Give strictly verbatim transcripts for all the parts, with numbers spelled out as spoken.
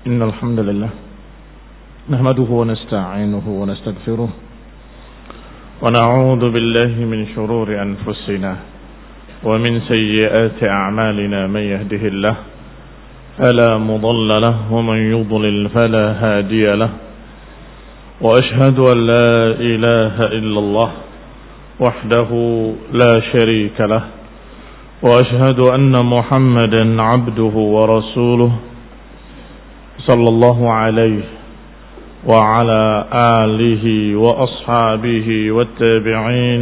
إن الحمد لله نحمده ونستعينه ونستغفره ونعوذ بالله من شرور أنفسنا ومن سيئات أعمالنا. من يهده الله فلا مضل له ومن يضلل فلا هادي له. وأشهد أن لا إله إلا الله وحده لا شريك له. وأشهد أن محمدا عبده ورسوله صلى الله عليه وعلى آله وأصحابه والتابعين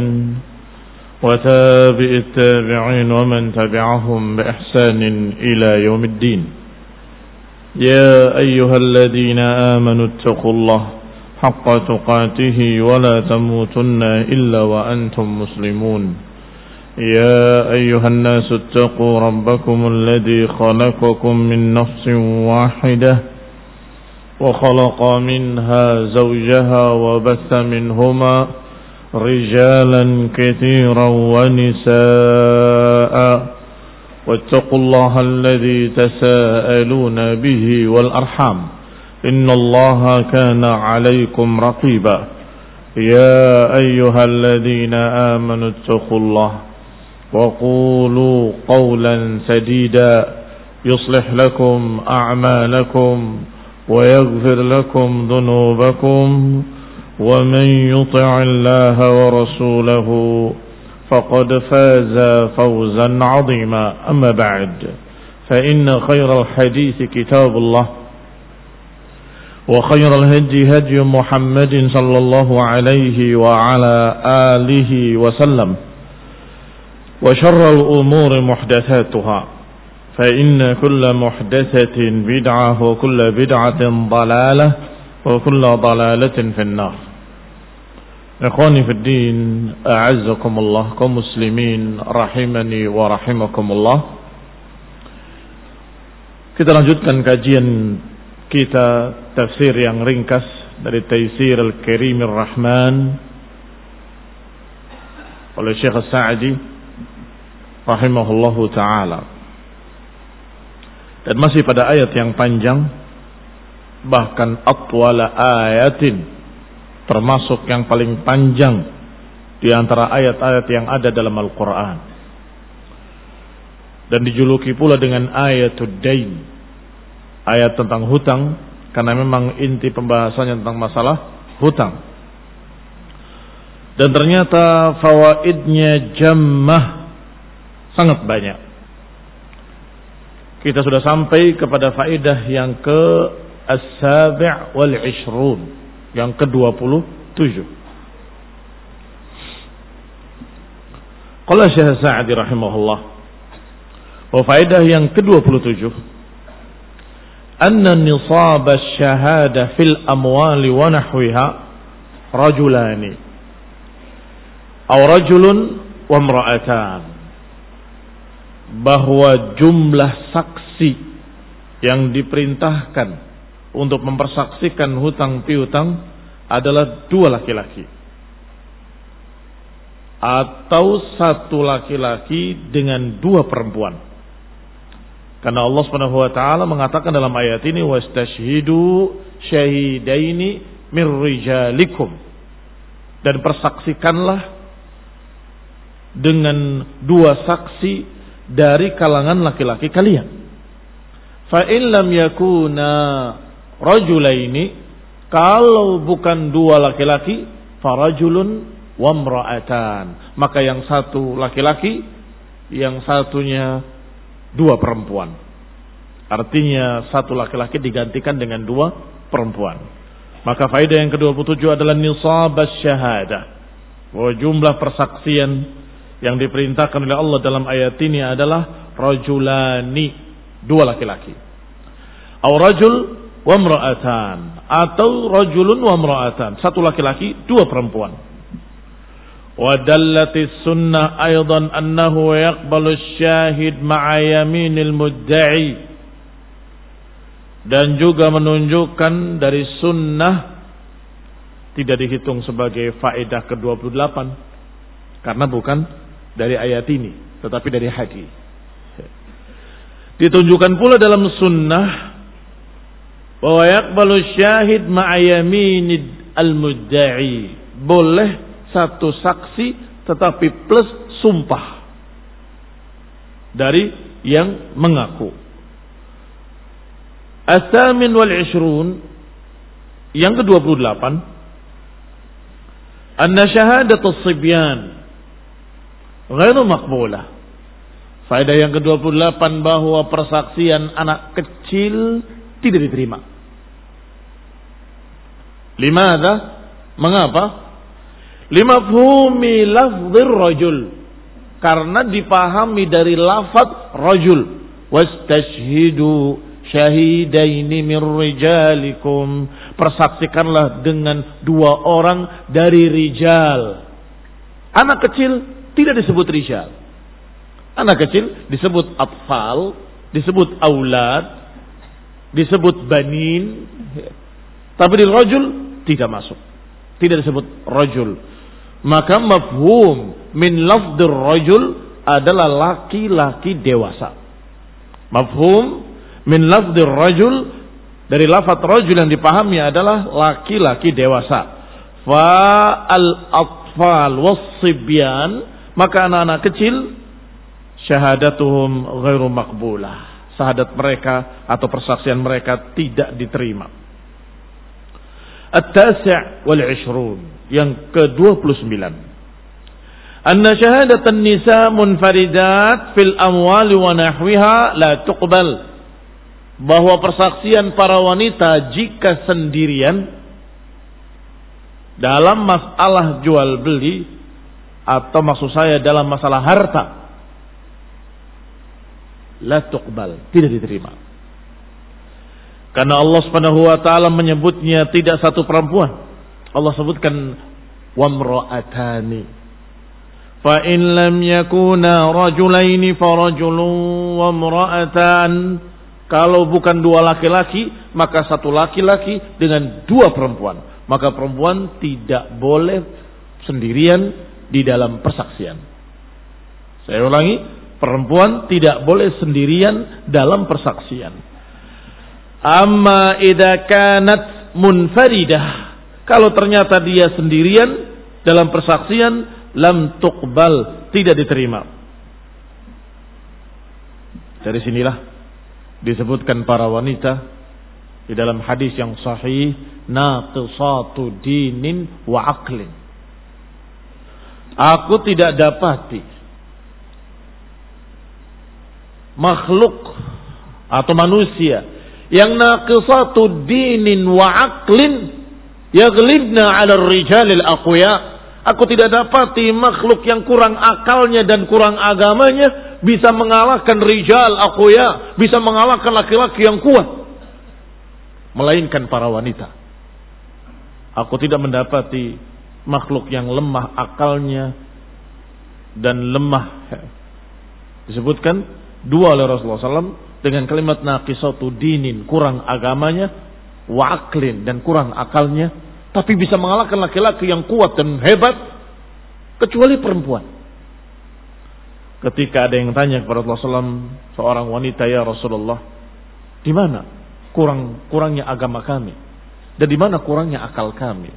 وتابع التابعين ومن تبعهم بإحسان إلى يوم الدين. يا أيها الذين آمنوا اتقوا الله حق تقاته ولا تموتن إلا وأنتم مسلمون. يا أيها الناس اتقوا ربكم الذي خلقكم من نفس واحدة وخلق منها زوجها وبث منهما رجالا كثيرا ونساء واتقوا الله الذي تساءلون به والأرحام إن الله كان عليكم رقيبا. يا أيها الذين آمنوا اتقوا الله وقولوا قولا سديدا يصلح لكم أعمالكم ويغفر لكم ذنوبكم ومن يطع الله ورسوله فقد فاز فوزا عظيما. أما بعد فإن خير الحديث كتاب الله وخير الهدي هدي محمد صلى الله عليه وعلى آله وسلم وشر الأمور محدثاتها فإن كل محدثة بدعة وكل بدعة ضلالة وكل ضلالة في النار. إخواني في الدين أعزكم الله كمسلمين rahimani wa rahimakumullah. Kita lanjutkan kajian kita tafsir yang ringkas dari Taisir Al-Karim Ar-Rahman oleh Syekh As-Sa'di rahimahullahu ta'ala. Dan masih pada ayat yang panjang, bahkan atwala ayatin, termasuk yang paling panjang di antara ayat-ayat yang ada dalam Al-Quran. Dan dijuluki pula dengan ayatud dain, ayat tentang hutang, karena memang inti pembahasannya tentang masalah hutang. Dan ternyata fawaidnya jammah, sangat banyak. Kita sudah sampai kepada faedah yang ke as-sabi' wal ishrun, yang ke dua puluh tujuh. Qala Syekh Sa'di rahimahullah, wa faedah yang ke dua puluh tujuh, anna nisab asy-syahada fil amwali wa nahwiha rajulani aw rajulun wa imra'atan, bahwa jumlah saksi yang diperintahkan untuk mempersaksikan hutang piutang adalah dua laki-laki atau satu laki-laki dengan dua perempuan. Karena Allah Subhanahu wa taala mengatakan dalam ayat ini, wastashhidu syahidaini mir rijalikum, dan persaksikanlah dengan dua saksi dari kalangan laki-laki kalian. Fa in lam yakuna rajulaini, kalau bukan dua laki-laki, farajulun wa imra'atan, maka yang satu laki-laki, yang satunya dua perempuan. Artinya satu laki-laki digantikan dengan dua perempuan. Maka faedah yang ke dua puluh tujuh adalah nisab asy-syahadah, bahwa jumlah persaksian yang diperintahkan oleh Allah dalam ayat ini adalah rajulani, dua laki-laki, atau rajul wa imra'atan, atau rajulun wa imra'atan, satu laki-laki dua perempuan. Wa dallatis sunnah aidan annahu yaqbalu asy-syahid ma'a yaminil mudda'i, dan juga menunjukkan dari sunnah tidak dihitung sebagai faedah ke dua puluh delapan karena bukan dari ayat ini tetapi dari hadis. Ditunjukkan pula dalam sunnah Wa yaqbalu syahid ma'a yaminid al-mudda'i. Boleh satu saksi tetapi plus sumpah dari yang mengaku. As-samin wal ishrun, yang kedua puluh delapan, anna syahadatus sibyan ghairu maqbulah. Faedah yang kedua puluh delapan bahwa persaksian anak kecil tidak diterima. Limadha? Mengapa? Limafhumi lafdzir rajul, karena dipahami dari lafaz rajul. Wastashhidu syahidaini min rijalikum, persaksikanlah dengan dua orang dari rijal. Anak kecil tidak disebut rijal. Anak kecil disebut atfal, disebut aulad, disebut banin. Tapi di rajul tidak masuk, tidak disebut rajul. Maka mafhum min lafdzir rajul adalah laki-laki dewasa. Mafhum min lafdzir rajul, dari lafaz rajul yang dipahami adalah laki-laki dewasa. Fa al-atfal was-sibyan, maka anak-anak kecil syahadatuhum ghairu maqbulah, syahadat mereka atau persaksian mereka tidak diterima. At-tasi' wal ishrun, yang ke-dua puluh sembilan, anna syahadatan nisa munfaridat fil amwali wa nahwiha la tuqbal, bahwa persaksian para wanita jika sendirian dalam masalah jual beli, atau maksud saya dalam masalah harta, la tuqbal, tidak diterima. Karena Allah Subhanahu wa taala menyebutnya tidak satu perempuan. Allah sebutkan wamra'atani. Fa in lam yakuna rajulaini farajulun wamra'atan. Kalau bukan dua laki-laki, maka satu laki-laki dengan dua perempuan. Maka perempuan tidak boleh sendirian di dalam persaksian. Saya ulangi, perempuan tidak boleh sendirian dalam persaksian. Amma idza kanat munfaridah, kalau ternyata dia sendirian dalam persaksian, lam tuqbal, tidak diterima. Dari sinilah disebutkan para wanita di dalam hadis yang sahih, naqisatu dinin wa aqlin. Aku tidak dapati makhluk atau manusia yang naqisatu dinin wa aqlin yaghlibna 'ala ar-rijalil aqwiya. Aku tidak dapati makhluk yang kurang akalnya dan kurang agamanya bisa mengalahkan rijal aqwiya, bisa mengalahkan laki-laki yang kuat, melainkan para wanita. Aku tidak mendapati makhluk yang lemah akalnya dan lemah, disebutkan dua oleh Rasulullah sallallahu alaihi wasallam dengan kalimat naqisatu dinin, kurang agamanya, wa aqlin, dan kurang akalnya, tapi bisa mengalahkan laki-laki yang kuat dan hebat, kecuali perempuan. Ketika ada yang tanya kepada Rasulullah sallallahu alaihi wasallam, seorang wanita, ya Rasulullah, di mana kurang kurangnya agama kami dan di mana kurangnya akal kami?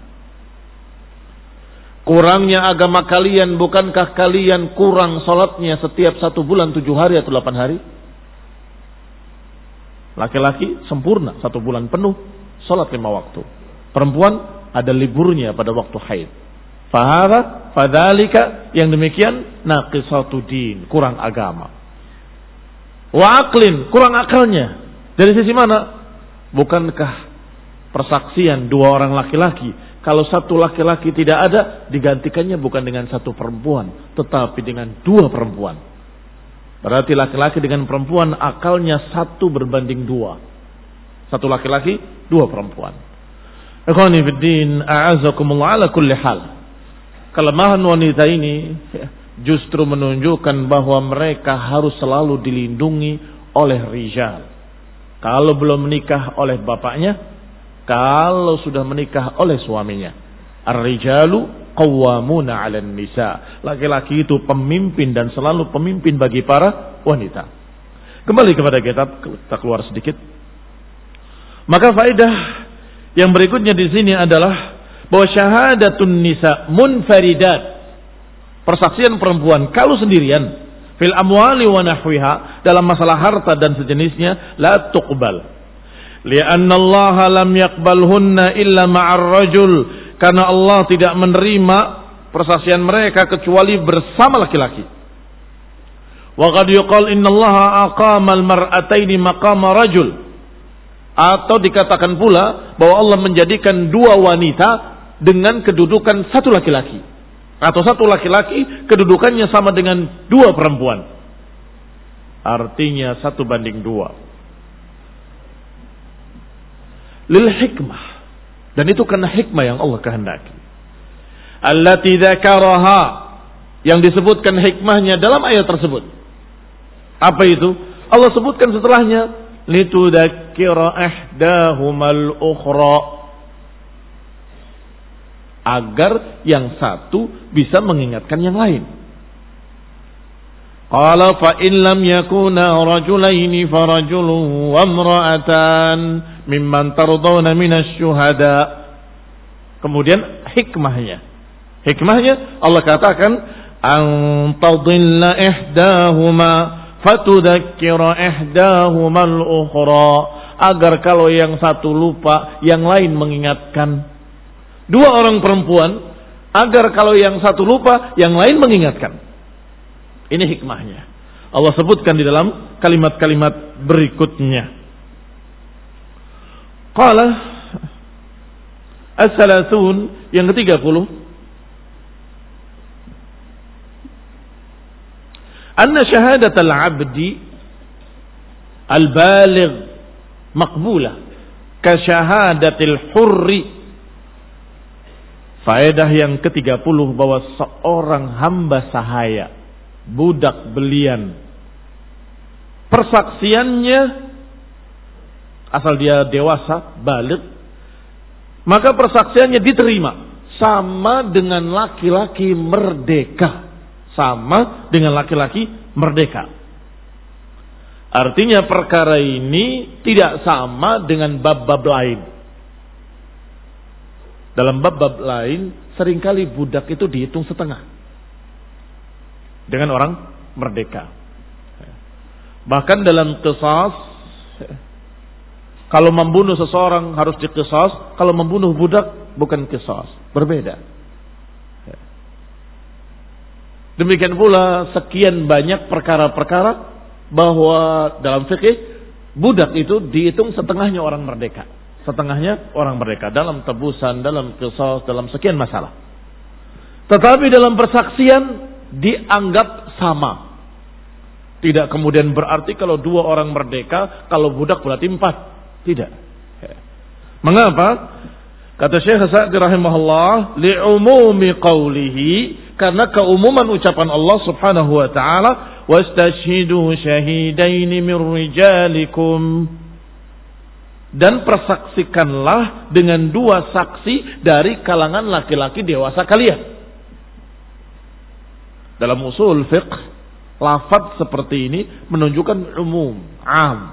Kurangnya agama kalian, bukankah kalian kurang salatnya setiap satu bulan tujuh hari atau delapan hari? Laki-laki sempurna satu bulan penuh salat lima waktu. Perempuan ada liburnya pada waktu haid. Fahara, fadhalika, yang demikian naqisatu din, kurang agama. Wa aqlin, kurang akalnya. Dari sisi mana? Bukankah persaksian dua orang laki-laki, kalau satu laki-laki tidak ada, digantikannya bukan dengan satu perempuan, tetapi dengan dua perempuan. Berarti laki-laki dengan perempuan akalnya satu berbanding dua. Satu laki-laki, dua perempuan. Ikhwani fiddin, a'azakumullah, ala kulli hal. Kelemahan wanita ini justru menunjukkan bahwa mereka harus selalu dilindungi oleh rijal. Kalau belum menikah oleh bapaknya, kalau sudah menikah oleh suaminya. Ar-rijalu qawwamuna 'alan nisa. Laki-laki itu pemimpin dan selalu pemimpin bagi para wanita. Kembali kepada kitab, kita keluar sedikit. Maka faedah yang berikutnya di sini adalah bahwa syahadatun nisa munfaridat, persaksian perempuan kalau sendirian, fil amwali wa nahwiha, dalam masalah harta dan sejenisnya, la tuqbal. Lianna Allah lam yaqbalhunna illa ma'ar rajul, karena Allah tidak menerima persaksian mereka kecuali bersama laki-laki. Wa qad yuqal inna Allah aqama al-mar'ataini maqama rajul, atau dikatakan pula bahwa Allah menjadikan dua wanita dengan kedudukan satu laki-laki, atau satu laki-laki kedudukannya sama dengan dua perempuan. Artinya satu banding dua. Lil hikmah, dan itu karena hikmah yang Allah kehendaki. Allati dzakaraha, yang disebutkan hikmahnya dalam ayat tersebut. Apa itu? Allah sebutkan setelahnya, litudzakkira ihdahumal ukhra, agar yang satu bisa mengingatkan yang lain. Qala fa in lam yakuna rajulaini farajulun wa imra'atan mimman tardawna minasy syuhada. Kemudian hikmahnya. Hikmahnya Allah katakan an tadilla ihdahuma fatudzakkira ihdahuma al-ukhra, agar kalau yang satu lupa yang lain mengingatkan. Dua orang perempuan, agar kalau yang satu lupa yang lain mengingatkan. Ini hikmahnya. Allah sebutkan di dalam kalimat-kalimat berikutnya. Qala as-salasun, yang ketiga puluh, anna syahadat al-abdi al-baligh maqbulah ka syahadatil hurri. Faedah yang ketiga puluh, bahwa seorang hamba sahaya, budak belian, persaksiannya asal dia dewasa, baligh, maka persaksiannya diterima sama dengan laki-laki merdeka, sama dengan laki-laki merdeka. Artinya perkara ini tidak sama dengan bab-bab lain. Dalam bab-bab lain seringkali budak itu dihitung setengah dengan orang merdeka. Bahkan dalam qisas, kalau membunuh seseorang harus diqisas, kalau membunuh budak bukan qisas, berbeda. Demikian pula sekian banyak perkara-perkara bahwa dalam fikih budak itu dihitung setengahnya orang merdeka. Setengahnya orang merdeka dalam tebusan, dalam qisas, dalam sekian masalah. Tetapi dalam persaksian dianggap sama. Tidak kemudian berarti kalau dua orang merdeka, kalau budak berarti empat. Tidak. Mengapa? Kata Syekh Sa'di rahimahullah, li'umumi qawlihi, karena keumuman ucapan Allah subhanahu wa ta'ala, wastashhidu syahidaini min rijalikum, dan persaksikanlah dengan dua saksi dari kalangan laki-laki dewasa kalian. Dalam usul fiqh, lafaz seperti ini menunjukkan umum, am.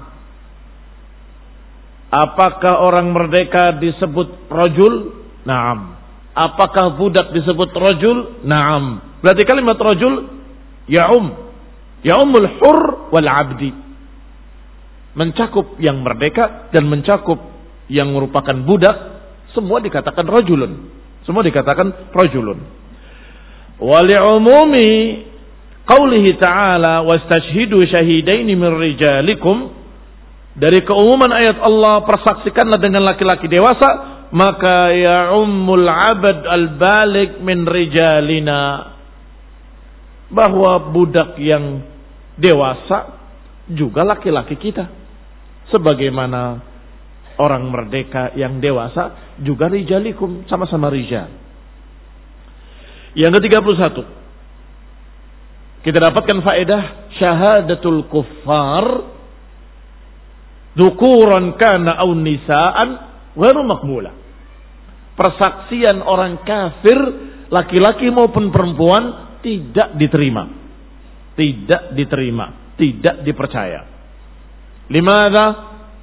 Apakah orang merdeka disebut rajul? Naam. Apakah budak disebut rajul? Naam. Berarti kalimat rajul ya'um, ya'umul hur wal abdi, mencakup yang merdeka dan mencakup yang merupakan budak, semua dikatakan rajulun. Semua dikatakan rajulun. Wa li'umumi qaulihi ta'ala wastashhidu syahidaini min rijalikum, dari keumuman ayat Allah persaksikanlah dengan laki-laki dewasa, maka ya'ummul 'abd al-baligh min rijalina, bahwa budak yang dewasa juga laki-laki kita, sebagaimana orang merdeka yang dewasa juga rijalikum, sama-sama rijal. Yang ke tiga puluh satu, kita dapatkan faedah syahadatul kuffar dzukuran kana aw nisaan ghairu maqbulah. Persaksian orang kafir, laki-laki maupun perempuan, tidak diterima. Tidak diterima, tidak dipercaya. Limadha?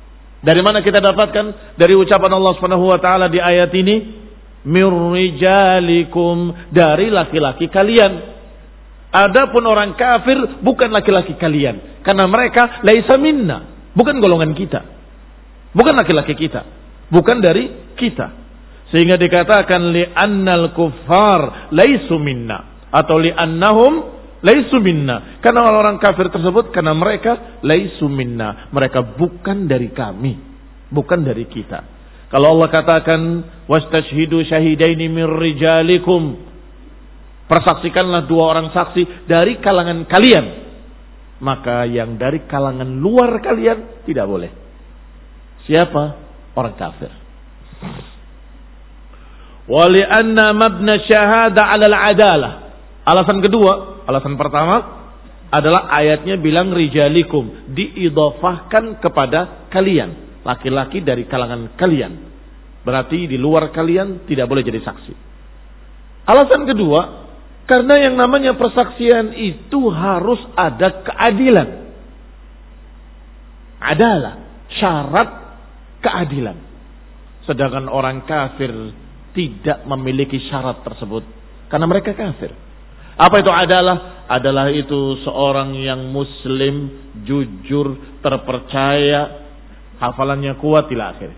Dari mana kita dapatkan? Dari ucapan Allah Subhanahu wa taala di ayat ini, mir rijalikum, dari laki-laki kalian. Adapun orang kafir bukan laki-laki kalian, karena mereka laisa minna, bukan golongan kita. Bukan laki-laki kita, bukan dari kita. Sehingga dikatakan li'annal kuffar laisu minna atau li'annahum laisu minna. Karena orang-orang kafir tersebut, karena mereka laisu minna, mereka bukan dari kami, bukan dari kita. Kalau Allah katakan wastashhidu syahidaini min rijalikum, persaksikanlah dua orang saksi dari kalangan kalian, maka yang dari kalangan luar kalian tidak boleh. Siapa? Orang kafir. Wa li'anna mabna syahada 'ala al-'adalah. Alasan kedua, alasan pertama adalah ayatnya bilang rijalikum, diidhafahkan kepada kalian, laki-laki dari kalangan kalian. Berarti di luar kalian tidak boleh jadi saksi. Alasan kedua, karena yang namanya persaksian itu harus ada keadilan. Adalah syarat keadilan. Sedangkan orang kafir tidak memiliki syarat tersebut, karena mereka kafir. Apa itu adalah? Adalah itu seorang yang muslim, jujur, terpercaya, hafalannya kuat ila akhir.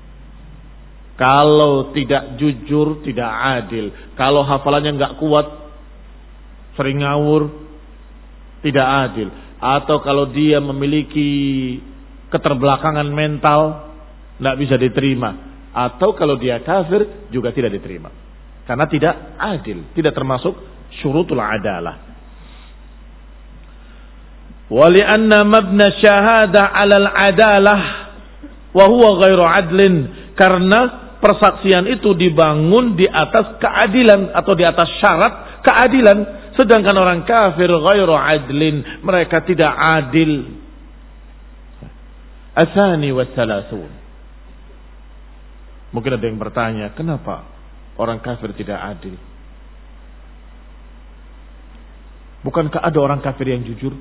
Kalau tidak jujur, tidak adil. Kalau hafalannya enggak kuat, sering ngawur, tidak adil. Atau kalau dia memiliki keterbelakangan mental, tidak bisa diterima. Atau kalau dia kafir, juga tidak diterima. Karena tidak adil, tidak termasuk syurutul adalah. Walianna mabna syahada alal adalah wa huwa ghairu adlin, karena persaksian itu dibangun di atas keadilan atau di atas syarat keadilan. Sedangkan orang kafir ghairu adlin, mereka tidak adil. Asani wassalasun. Mungkin ada yang bertanya, kenapa orang kafir tidak adil? Bukankah ada orang kafir yang jujur?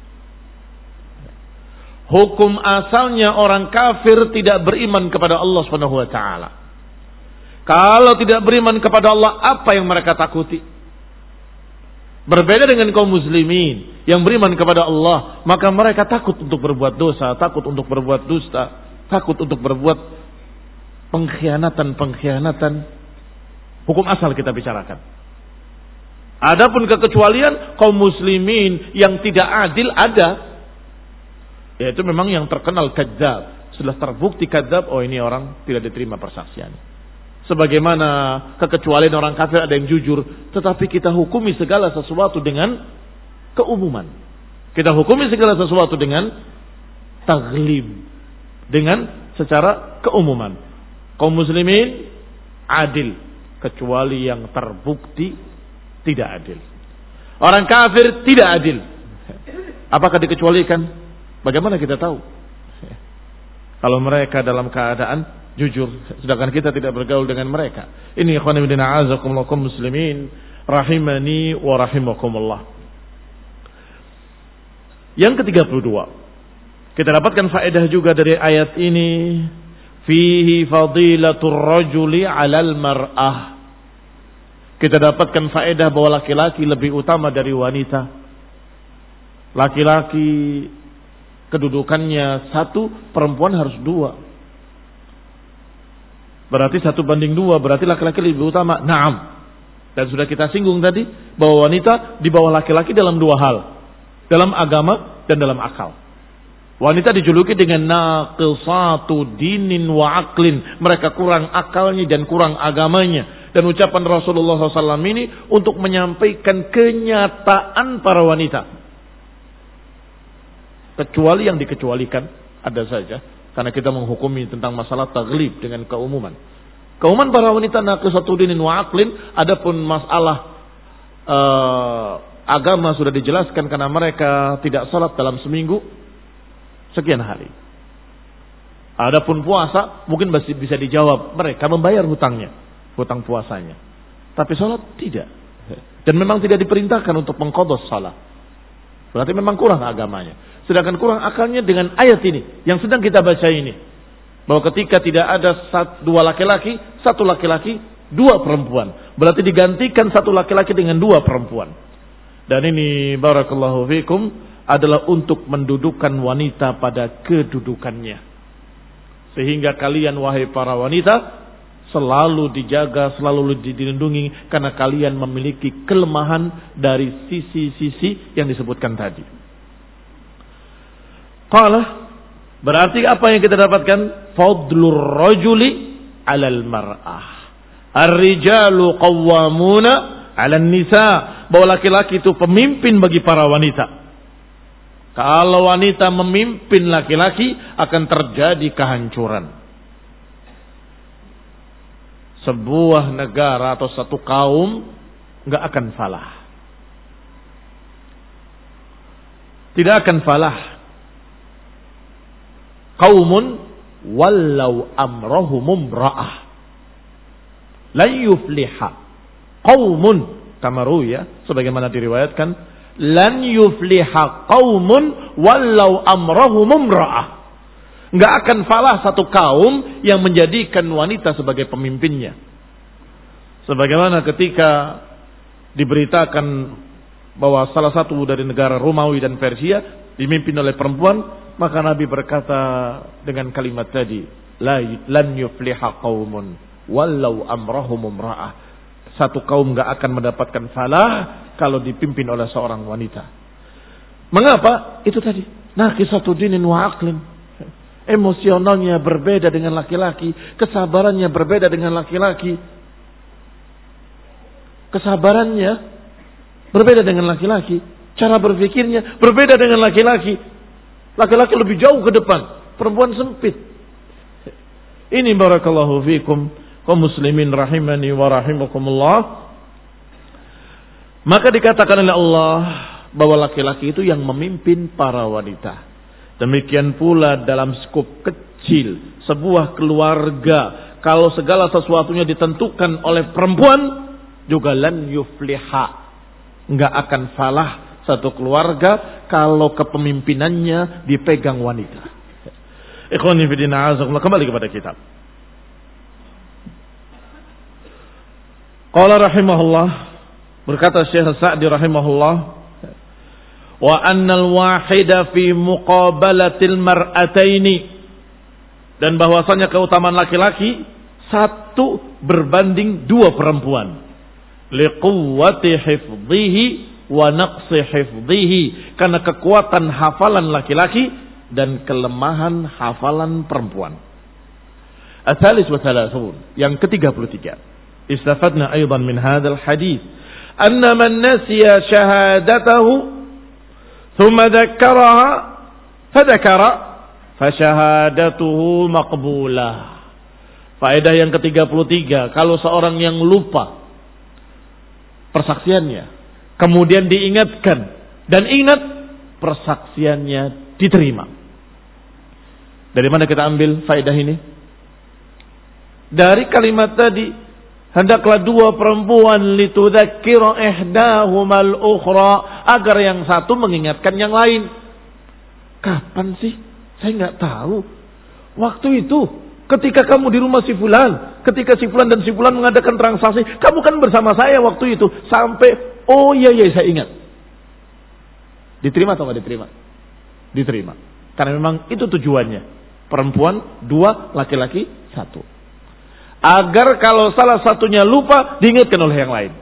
Hukum asalnya orang kafir tidak beriman kepada Allah Subhanahu wa taala. Kalau tidak beriman kepada Allah, apa yang mereka takuti? Berbeda dengan kaum muslimin yang beriman kepada Allah, maka mereka takut untuk berbuat dosa, takut untuk berbuat dusta, takut untuk berbuat pengkhianatan-pengkhianatan. Hukum asal kita bicarakan. Adapun kekecualian kaum muslimin yang tidak adil ada, yaitu memang yang terkenal kadzab. Sudah terbukti kadzab, oh ini orang tidak diterima persaksiannya. Sebagaimana kekecualian orang kafir ada yang jujur, tetapi kita hukumi segala sesuatu dengan keumuman. Kita hukumi segala sesuatu dengan taglib, dengan secara keumuman. Kaum muslimin adil, kecuali yang terbukti tidak adil. Orang kafir tidak adil. Apakah dikecualikan? Bagaimana kita tahu? Kalau mereka dalam keadaan jujur, sedangkan kita tidak bergaul dengan mereka. Ini ikhwan fillah a'azakumullah kaum muslimin rahimani wa rahimakumullah. Yang ketiga puluh dua, kita dapatkan faedah juga dari ayat ini, fihi fadilatur rajuli 'alal mar'ah. Kita dapatkan faedah bahwa laki-laki lebih utama dari wanita. Laki-laki kedudukannya satu, perempuan harus dua. Berarti satu banding dua, berarti laki-laki lebih utama. Naam. Dan sudah kita singgung tadi bahwa wanita di bawah laki-laki dalam dua hal, dalam agama dan dalam akal. Wanita dijuluki dengan naqisatu dinin wa aqlin. Mereka kurang akalnya dan kurang agamanya. Dan ucapan Rasulullah shallallahu alaihi wasallam ini untuk menyampaikan kenyataan para wanita. Kecuali yang dikecualikan, ada saja. Karena kita menghukumi tentang masalah taglib dengan keumuman. Keumuman para wanita naqisatu dinin wa aqlin. Adapun masalah uh, agama sudah dijelaskan karena mereka tidak salat dalam seminggu sekian hari. Adapun puasa mungkin masih bisa dijawab, mereka membayar hutangnya, hutang puasanya. Tapi salat tidak. Dan memang tidak diperintahkan untuk mengqadha salat. Berarti memang kurang agamanya. Sedangkan kurang akalnya dengan ayat ini yang sedang kita baca ini. Bahwa ketika tidak ada satu, dua laki-laki, satu laki-laki, dua perempuan. Berarti digantikan satu laki-laki dengan dua perempuan. Dan ini barakallahu fikum adalah untuk mendudukan wanita pada kedudukannya. Sehingga kalian wahai para wanita selalu dijaga, selalu dilindungi karena kalian memiliki kelemahan dari sisi-sisi yang disebutkan tadi. Qala, berarti apa yang kita dapatkan? Fadlur rajuli 'alal mar'ah. Ar-rijalu qawwamuna 'alan nisa. Bahwa laki-laki itu pemimpin bagi para wanita. Kalau wanita memimpin laki-laki akan terjadi kehancuran. Sebuah negara atau satu kaum nggak akan falah. Tidak akan falah. Qaumun wallau amrahum imra'ah la yufliha. Qaumun kama ruya sebagaimana diriwayatkan, lan yufliha qaumun wallau amrahum imra'ah. Nggak akan falah satu kaum yang menjadikan wanita sebagai pemimpinnya. Sebagaimana ketika diberitakan bahwa salah satu dari negara Romawi dan Persia dipimpin oleh perempuan, maka Nabi berkata dengan kalimat tadi, lan yufliha qaumun walau amrahum imra'ah. Satu kaum nggak akan mendapatkan falah kalau dipimpin oleh seorang wanita. Mengapa? Itu tadi, naqisatu dinin wa aqlin. Emosionalnya berbeda dengan laki-laki, kesabarannya berbeda dengan laki-laki. Kesabarannya berbeda dengan laki-laki, cara berpikirnya berbeda dengan laki-laki. Laki-laki lebih jauh ke depan, perempuan sempit. Ini barakallahu fikum kaum muslimin rahimani wa rahimakumullah. Maka dikatakan oleh Allah bahwa laki-laki itu yang memimpin para wanita. Demikian pula dalam skup kecil sebuah keluarga, kalau segala sesuatunya ditentukan oleh perempuan, juga lan yufliha, enggak akan falah satu keluarga kalau kepemimpinannya dipegang wanita. Ikhwani fi din, a'azakumullah, kembali kepada kitab. Qala rahimahullah, berkata Syekh Sa'di rahimahullah, wa annal wahida fi muqabalatil mar'ataini, dan bahwasanya keutamaan laki-laki satu berbanding dua perempuan, liquwwati hifdhihi wa naqsi hifdhihi, karena kekuatan hafalan laki-laki dan kelemahan hafalan perempuan. Atsalis wa thalathun, yang ke tiga puluh tiga. Istafadna aidan min hadzal hadits anna man nasiya syahadatahu ثم ذكرها فذكر فشهادته مقبولة. Faedah yang ke tiga puluh tiga, kalau seorang yang lupa persaksiannya kemudian diingatkan dan ingat, persaksiannya diterima. Dari mana kita ambil faedah ini? Dari kalimat tadi, hendaklah dua perempuan litudzakkira ihdahumal ukhra, agar yang satu mengingatkan yang lain. Kapan sih? Saya nggak tahu. Waktu itu ketika kamu di rumah si fulan, ketika si fulan dan si fulan mengadakan transaksi, kamu kan bersama saya waktu itu sampai, oh iya iya saya ingat. Diterima atau nggak diterima? Diterima. Karena memang itu tujuannya. Perempuan dua, laki-laki satu. Agar kalau salah satunya lupa, diingatkan oleh yang lain.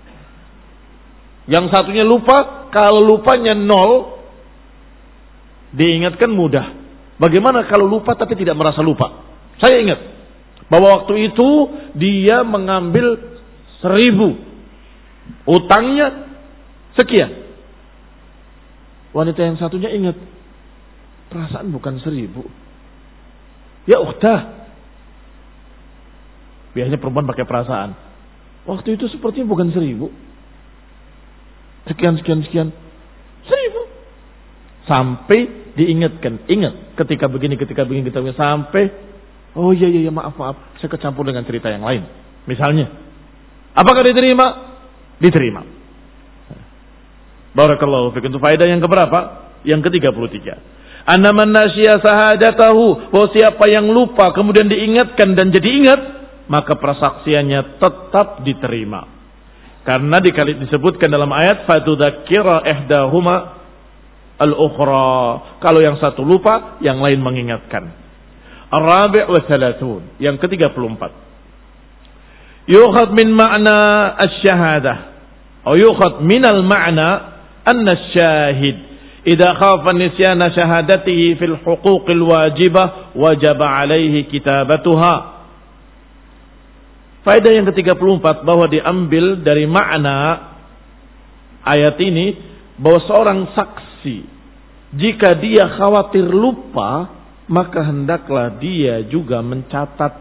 Yang satunya lupa, kalau lupanya nol, diingatkan mudah. Bagaimana kalau lupa tapi tidak merasa lupa? Saya ingat bahwa waktu itu dia mengambil seribu, utangnya sekian. Wanita yang satunya ingat, perasaan bukan seribu. Ya ukhtah. Biasanya perempuan pakai perasaan. Waktu itu sepertinya bukan seribu. Sekian, sekian, sekian. Seribu. Sampai diingatkan. Ingat ketika begini, ketika begini, ketika begini. Sampai, oh iya, iya, maaf, maaf. Saya kecampur dengan cerita yang lain. Misalnya. Apakah diterima? Diterima. Barakallahu fikum. Itu faedah yang keberapa? Yang ke tiga puluh tiga. Anna man nasiya sahadatahu, bahwa siapa yang lupa kemudian diingatkan dan jadi ingat, maka persaksiannya tetap diterima. Karena dikali disebutkan dalam ayat fatudzakira ihdahuma al-ukhra. Kalau yang satu lupa, yang lain mengingatkan. Ar-rabi' wa thalathun, yang ke-tiga puluh empat. Yukhad min ma'na asy-syahadah. Atau yukhad min al-ma'na anna asy-syahid idza khafa nisyana syahadatihi fil huquqil wajibah wajaba alaihi kitabatuha. Faedah yang ke-tiga puluh empat bahwa diambil dari makna ayat ini bahwa seorang saksi jika dia khawatir lupa maka hendaklah dia juga mencatat.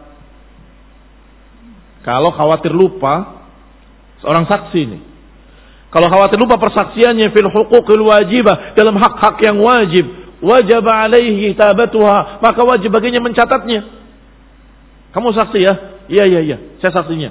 Kalau khawatir lupa seorang saksi ini, kalau khawatir lupa persaksiannya fil huquqil wajibah, dalam hak-hak yang wajib, wajib alaihi kitabatuha, maka wajib baginya mencatatnya. Kamu saksi ya? Iya, iya, iya, saya saksinya.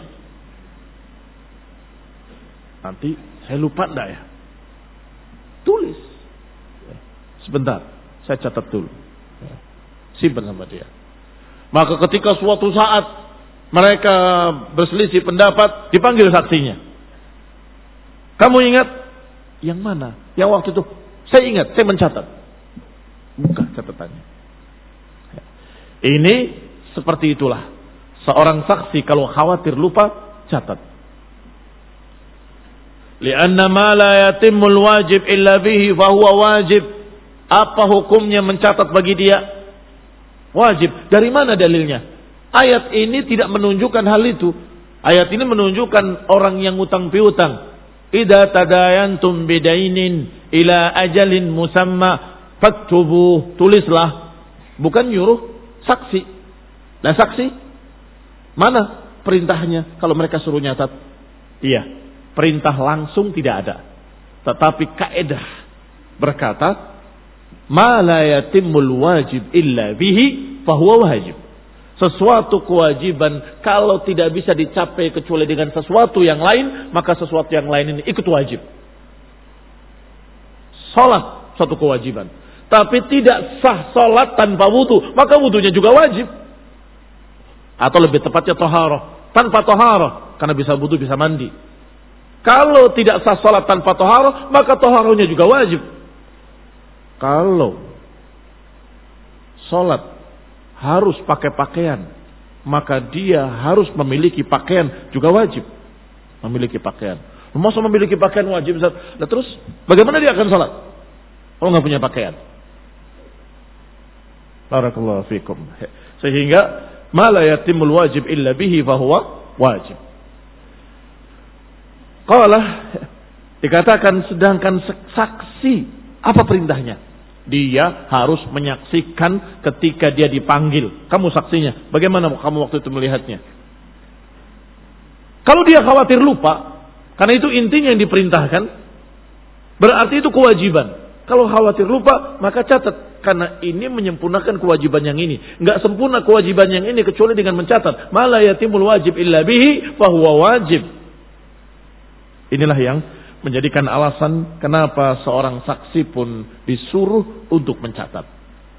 Nanti saya lupa enggak ya? Tulis. Sebentar, saya catat dulu. Simpan sama dia. Maka ketika suatu saat mereka berselisih pendapat, dipanggil saksinya. Kamu ingat? Yang mana? Yang waktu itu saya ingat, saya mencatat. Buka catatannya. Ini seperti itulah. Seorang saksi kalau khawatir lupa, catat. Lianna ma la yatimul wajib illa bihi fahuwa wajib. Apa hukumnya mencatat bagi dia? Wajib. Dari mana dalilnya? Ayat ini tidak menunjukkan hal itu. Ayat ini menunjukkan orang yang utang piutang. Idza tadayantum bidainin ila ajalin musamma faktubuh. Tulislah. Bukan nyuruh saksi. Lah saksi mana perintahnya kalau mereka suruh nyatat? Iya, perintah langsung tidak ada. Tetapi kaidah berkata, ma la yatimul wajib illa bihi fahuwa wajib. Sesuatu kewajiban kalau tidak bisa dicapai kecuali dengan sesuatu yang lain, maka sesuatu yang lain ini ikut wajib. Salat suatu kewajiban, tapi tidak sah salat tanpa wudu, maka wudunya juga wajib. Atau lebih tepatnya taharah. Tanpa taharah, karena bisa wudu, bisa mandi. Kalau tidak sah salat tanpa taharah, maka taharahnya juga wajib. Kalau salat harus pakai pakaian, maka dia harus memiliki pakaian juga wajib. Memiliki pakaian. Masa memiliki pakaian wajib? Nah, terus bagaimana dia akan salat kalau nggak punya pakaian? Barakallahu fikum. Sehingga ma la yatimul wajib illa bihi fahuwa wajib. Qala, dikatakan sedangkan saksi, apa perintahnya? Dia harus menyaksikan ketika dia dipanggil. Kamu saksinya, bagaimana kamu waktu itu melihatnya? Kalau dia khawatir lupa, karena itu intinya yang diperintahkan, berarti itu kewajiban. Kalau khawatir lupa, maka catat. Karena ini menyempurnakan kewajiban yang ini. Enggak sempurna kewajiban yang ini kecuali dengan mencatat. Ma la yatimul wajib illa bihi fahuwa wajib. Inilah yang menjadikan alasan kenapa seorang saksi pun disuruh untuk mencatat.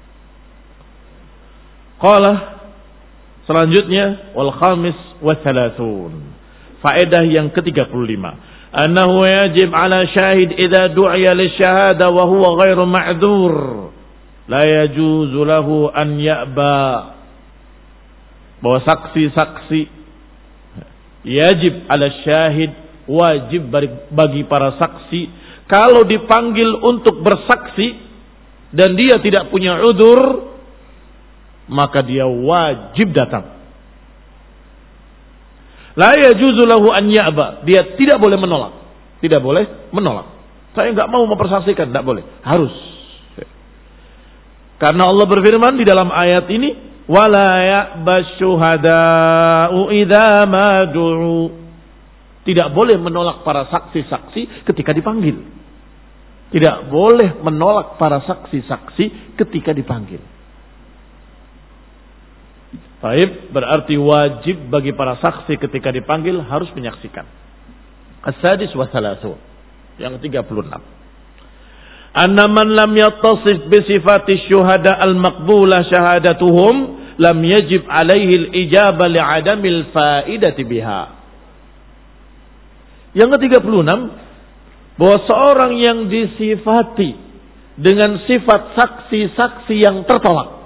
Qala, selanjutnya wal khamis wa thalathun. Faedah yang ke-tiga puluh lima. Annahu yajib ala syahid idza du'iya lisyahada wa huwa ghairu ma'dzur. La yajuzu lahu an ya'ba. Bahwa saksi-saksi yajib ala syahid, wajib bagi para saksi, kalau dipanggil untuk bersaksi dan dia tidak punya udzur, maka dia wajib datang. La yajuzu lahu an ya'ba. Dia tidak boleh menolak. Tidak boleh menolak. Saya enggak mau mempersaksikan, enggak boleh. Harus. Karena Allah berfirman di dalam ayat ini, wala ya'basyuhada'u idza ma du'u. Tidak boleh menolak para saksi-saksi ketika dipanggil. Tidak boleh menolak para saksi-saksi ketika dipanggil. Baik, berarti wajib bagi para saksi ketika dipanggil harus menyaksikan. As-sadis wa thalathun, yang tiga puluh enam. Anna man lam yattasif bi sifati syuhada al-maqbulah syahadatuhum lam yajib alaihi al-ijabah li'adamil faidati biha. Yang ke tiga puluh enam, bahwa seorang yang disifati dengan sifat saksi-saksi yang tertolak,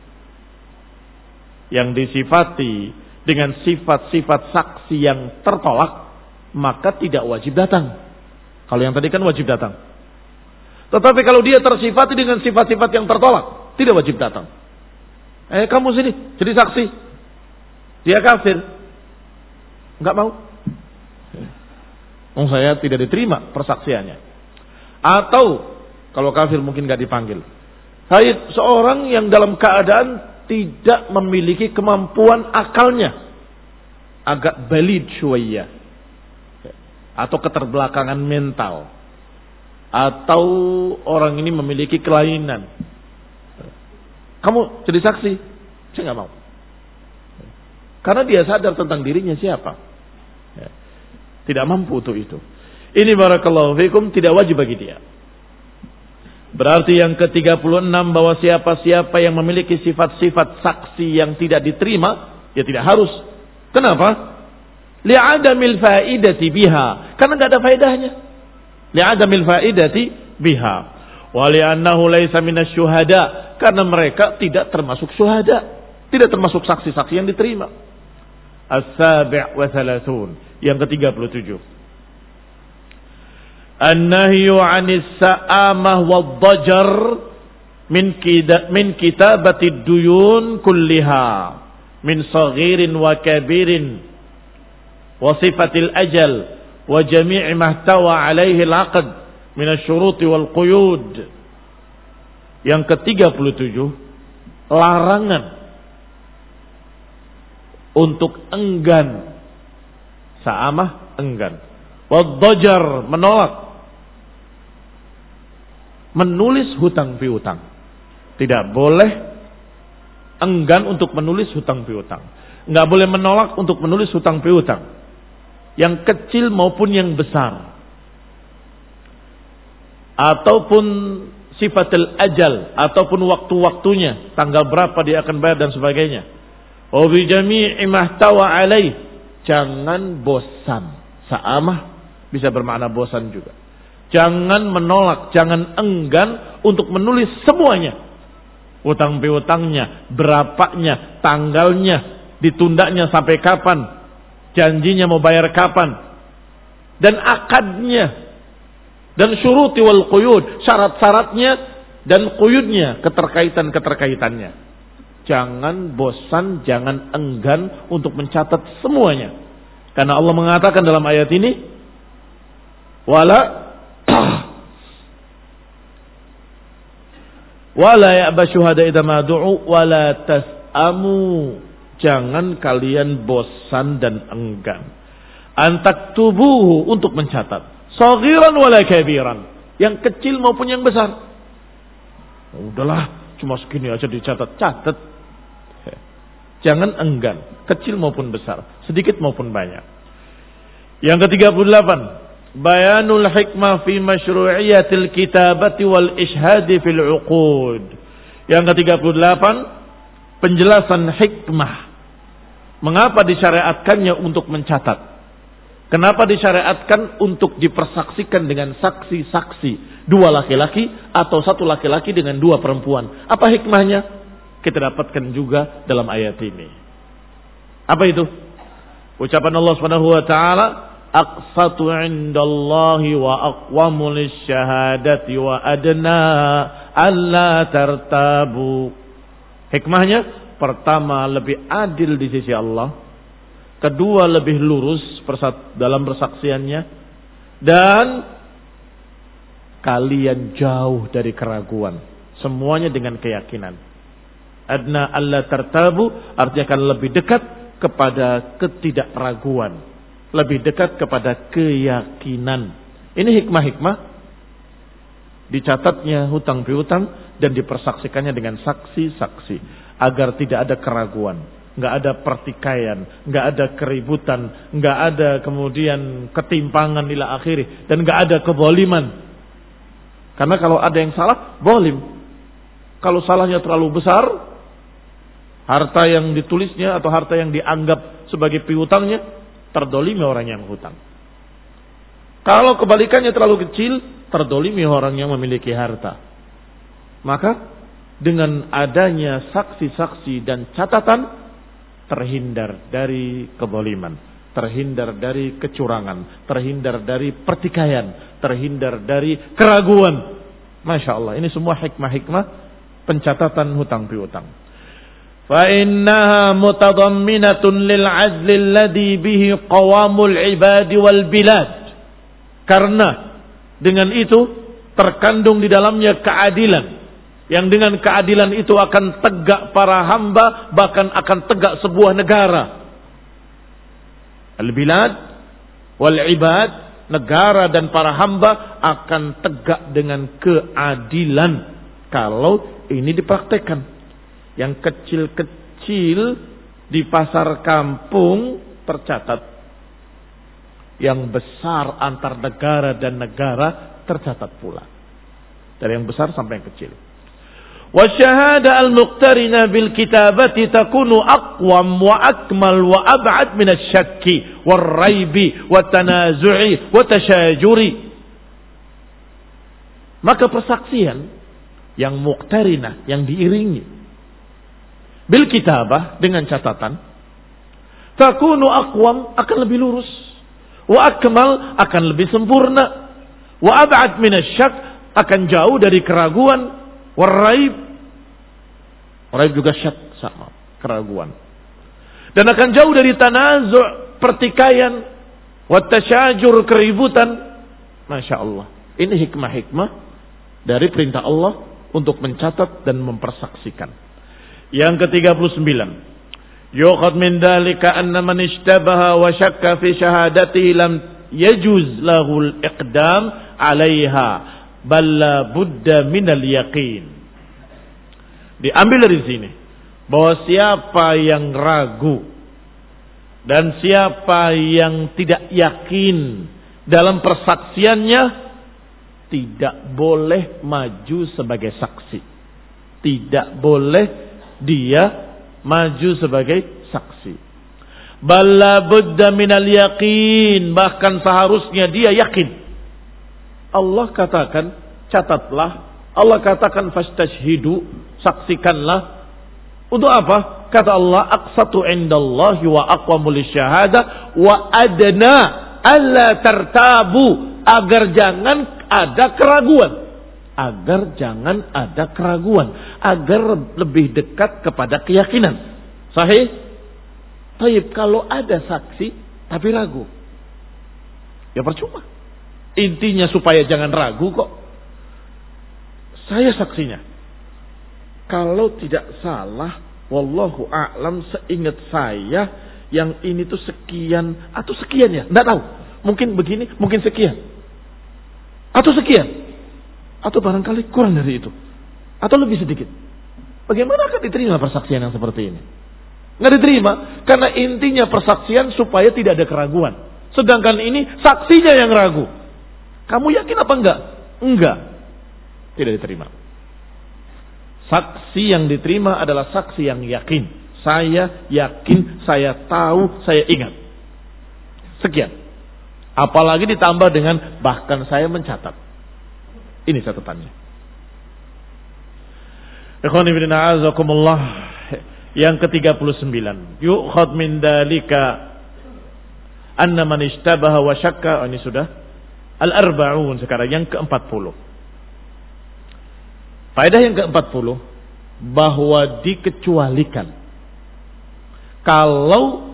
yang disifati dengan sifat-sifat saksi yang tertolak, maka tidak wajib datang. Kalau yang tadi kan wajib datang. Tetapi kalau dia tersifati dengan sifat-sifat yang tertolak, tidak wajib datang. Eh kamu sini jadi saksi, dia kafir, nggak mau. Oh, saya tidak diterima persaksiannya. Atau kalau kafir mungkin nggak dipanggil. Hai seorang yang dalam keadaan tidak memiliki kemampuan akalnya, agak balid syuwaya, atau keterbelakangan mental, atau orang ini memiliki kelainan. Kamu jadi saksi, saya nggak mau. Karena dia sadar tentang dirinya siapa. Tidak mampu untuk itu. Ini barakallahu fikum tidak wajib bagi dia. Berarti yang ke tiga puluh enam bahwa siapa-siapa yang memiliki sifat-sifat saksi yang tidak diterima, ya tidak harus. Kenapa? Li'adamil faidati biha. Karena enggak ada faedahnya. Li'adamil faidati biha. Wa li'annahu laisa minasy syuhada. Karena mereka tidak termasuk syuhada. Tidak termasuk saksi-saksi yang diterima. As-sabi' wa thalathun. Yang ke tiga puluh tujuh. An-nahyu 'anis sa'amah wad-dajar min kida min kitabati duyun kulliha min saghirin wa kabirin wa sifatil ajal wa jami'i ma ihtawa 'alaihi al-'aqd min asy-syurut wal quyud. Yang ke tiga puluh tujuh, larangan untuk enggan, sa'amah enggan, wad-dajar menolak, menulis hutang piutang. Tidak boleh enggan untuk menulis hutang piutang. Enggak boleh menolak untuk menulis hutang piutang. Yang kecil maupun yang besar. Ataupun sifatul ajal, ataupun waktu-waktunya, tanggal berapa dia akan bayar dan sebagainya. Wa bi jami'i mahtawa alaih. Jangan bosan. Sa'amah bisa bermakna bosan juga. Jangan menolak, jangan enggan untuk menulis semuanya. Utang piutangnya, berapanya, tanggalnya, ditundanya sampai kapan, janjinya mau bayar kapan, dan akadnya, dan syuruti wal quyud, syarat-syaratnya dan quyudnya, keterkaitan-keterkaitannya. Jangan bosan, jangan enggan untuk mencatat semuanya. Karena Allah mengatakan dalam ayat ini, wala wala ya'ba syuhada idza ma du'u wala tas'amu. Jangan kalian bosan dan enggan antaktubuhu untuk mencatat, saghiran wala kabiran, yang kecil maupun yang besar. Udahlah, cuma segini aja dicatat, catat. Jangan enggan, kecil maupun besar, sedikit maupun banyak. Yang ke tiga puluh delapan, bayanul hikmah fi masyru'iyatil kitabati wal ishhadi fil uqud. Yang ke tiga puluh delapan, penjelasan hikmah. Mengapa disyariatkannya untuk mencatat? Kenapa disyariatkan untuk dipersaksikan dengan saksi-saksi, dua laki-laki atau satu laki-laki dengan dua perempuan? Apa hikmahnya? Kita dapatkan juga dalam ayat ini. Apa itu? Ucapan Allah Subhanahu wa taala, aqsatu 'indallahi wa aqwamu lisyahadati wa adna alla tartabu. Hikmahnya, pertama lebih adil di sisi Allah, kedua lebih lurus dalam persaksiannya, dan kalian jauh dari keraguan. Semuanya dengan keyakinan. Adna alla tartabu artinya akan lebih dekat kepada ketidakraguan, lebih dekat kepada keyakinan. Ini hikmah-hikmah dicatatnya hutang piutang dan dipersaksikannya dengan saksi-saksi agar tidak ada keraguan, nggak ada pertikaian, nggak ada keributan, nggak ada kemudian ketimpangan ila akhiri, dan nggak ada kezaliman. Karena kalau ada yang salah, zalim. Kalau salahnya terlalu besar, harta yang ditulisnya atau harta yang dianggap sebagai piutangnya, terdolimi orang yang hutang. Kalau kebalikannya terlalu kecil, terdolimi orang yang memiliki harta. Maka dengan adanya saksi-saksi dan catatan, terhindar dari kezaliman, terhindar dari kecurangan, terhindar dari pertikaian, terhindar dari keraguan. Masya Allah, ini semua hikmah-hikmah pencatatan hutang piutang. Fa innaha mutadamminatun lil 'adli alladhi bihi qawamul 'ibadi wal bilad. Karena dengan itu terkandung di dalamnya keadilan, yang dengan keadilan itu akan tegak para hamba, bahkan akan tegak sebuah negara. Al-bilad wal-ibad, negara dan para hamba akan tegak dengan keadilan kalau ini dipraktekkan. Yang kecil-kecil di pasar kampung tercatat, yang besar antar negara dan negara tercatat pula. Dari yang besar sampai yang kecil. والشهادة المقترنة بالكتابة تكون أقوم وأكمل وأبعد من الشك والريب والتنازع والتشاجر. Maka persaksian yang muqtarinah, yang diiringi bil kitabah, dengan catatan, takunu aqwam, akan lebih lurus, wa akmal, akan lebih sempurna, wa ab'ad minasyak, akan jauh dari keraguan, waraib, raib juga syak, sama, keraguan, dan akan jauh dari tanazu', pertikaian, wa tasyajur, keributan. Masya Allah, ini hikmah-hikmah dari perintah Allah untuk mencatat dan mempersaksikan. Yang ke tiga puluh sembilan, yukhad min dalika anna man ishtabaha wa syakka fi syahadatihi lam yajuz lahu al-iqdam 'alaiha bal la budda minal yaqin. Diambil dari sini bahwa siapa yang ragu dan siapa yang tidak yakin dalam persaksiannya tidak boleh maju sebagai saksi. Tidak boleh dia maju sebagai saksi. Balla budda minal yaqin, bahkan seharusnya dia yakin. Allah katakan, catatlah. Allah katakan fastashhidu, saksikanlah. Untuk apa? Kata Allah, aqsatu indallahi wa aqwamu lisyahada wa adna alla tartabu, agar jangan ada keraguan. Agar jangan ada keraguan, agar lebih dekat kepada keyakinan. Sahih? Taib, kalau ada saksi tapi ragu, ya percuma. Intinya supaya jangan ragu kok. Saya saksinya. Kalau tidak salah, wallahu a'lam, seingat saya yang ini tuh sekian atau sekian ya, enggak tahu. Mungkin begini, mungkin sekian. Atau sekian. Atau barangkali kurang dari itu. Atau lebih sedikit. Bagaimana akan diterima persaksian yang seperti ini? Nggak diterima. Karena intinya persaksian supaya tidak ada keraguan. Sedangkan ini saksinya yang ragu. Kamu yakin apa enggak? Enggak. Tidak diterima. Saksi yang diterima adalah saksi yang yakin. Saya yakin, saya tahu, saya ingat. Sekian. Apalagi ditambah dengan bahkan saya mencatat. Ini catatannya. Ikhwani fillah, azakumullah. Yang ke tiga puluh sembilan, yu'khad min dalika anna man ishtabaha wa syakka. Oh, ini sudah al-arba'un. Sekarang yang ke empat puluh. Faedah yang ke empat puluh, bahwa dikecualikan kalau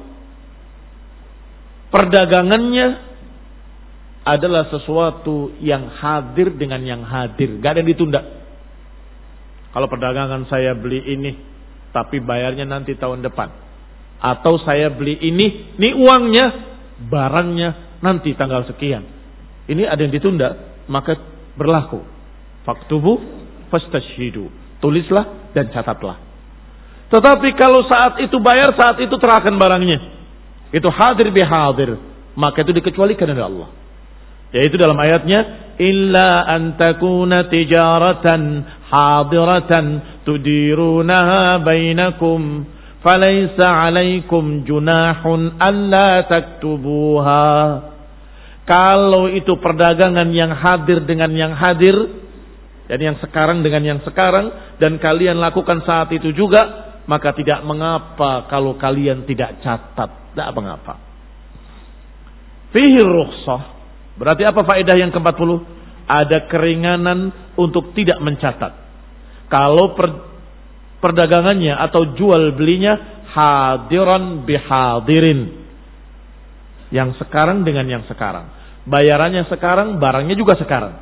perdagangannya adalah sesuatu yang hadir dengan yang hadir, gak ada yang ditunda. Kalau perdagangan saya beli ini, tapi bayarnya nanti tahun depan, atau saya beli ini, ini uangnya, barangnya nanti tanggal sekian, ini ada yang ditunda, maka berlaku faktubu fastashhidu, tulislah dan catatlah. Tetapi kalau saat itu bayar, saat itu serahkan barangnya, itu hadir bihadir, maka itu dikecualikan oleh Allah. Yaitu dalam ayatnya, illa an takuna tijaratan hadiratan tudirunaha bainakum falaysa 'alaikum junahun alla taktubuha. Kalau itu perdagangan yang hadir dengan yang hadir, dan yang sekarang dengan yang sekarang, dan kalian lakukan saat itu juga, maka tidak mengapa kalau kalian tidak catat. Tidak mengapa. Fihi rukhsah. Berarti apa faedah yang keempat puluh? Ada keringanan untuk tidak mencatat. Kalau per, perdagangannya atau jual belinya hadiran bihadirin. Yang sekarang dengan yang sekarang. Bayarannya sekarang, barangnya juga sekarang.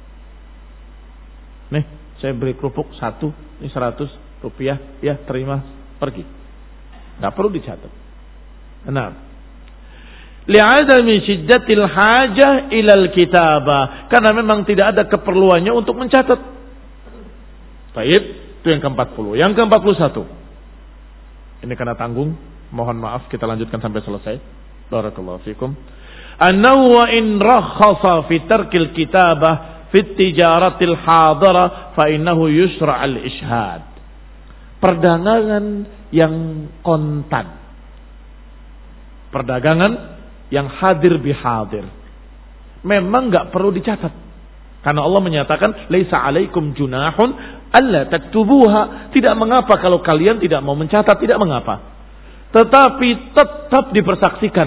Nih, saya beli kerupuk satu, ini seratus rupiah, ya terima, pergi. Nggak perlu dicatat. Nah, li'adami syiddatil hajah ilal kitabah, karena memang tidak ada keperluannya untuk mencatat. Baik, itu yang keempat puluh. Yang keempat puluh satu. Ini karena tanggung, mohon maaf kita lanjutkan sampai selesai. Barakallahu fikum. Annahu wa in rakhasa fi tarkil kitabah fi tijaratil hadira fa innahu yusra al ishhad. Perdagangan yang kontan. Perdagangan yang hadir bihadir. Memang enggak perlu dicatat. Karena Allah menyatakan laisa 'alaikum junahun alla taktubuha. Tidak mengapa kalau kalian tidak mau mencatat, tidak mengapa. Tetapi tetap dipersaksikan.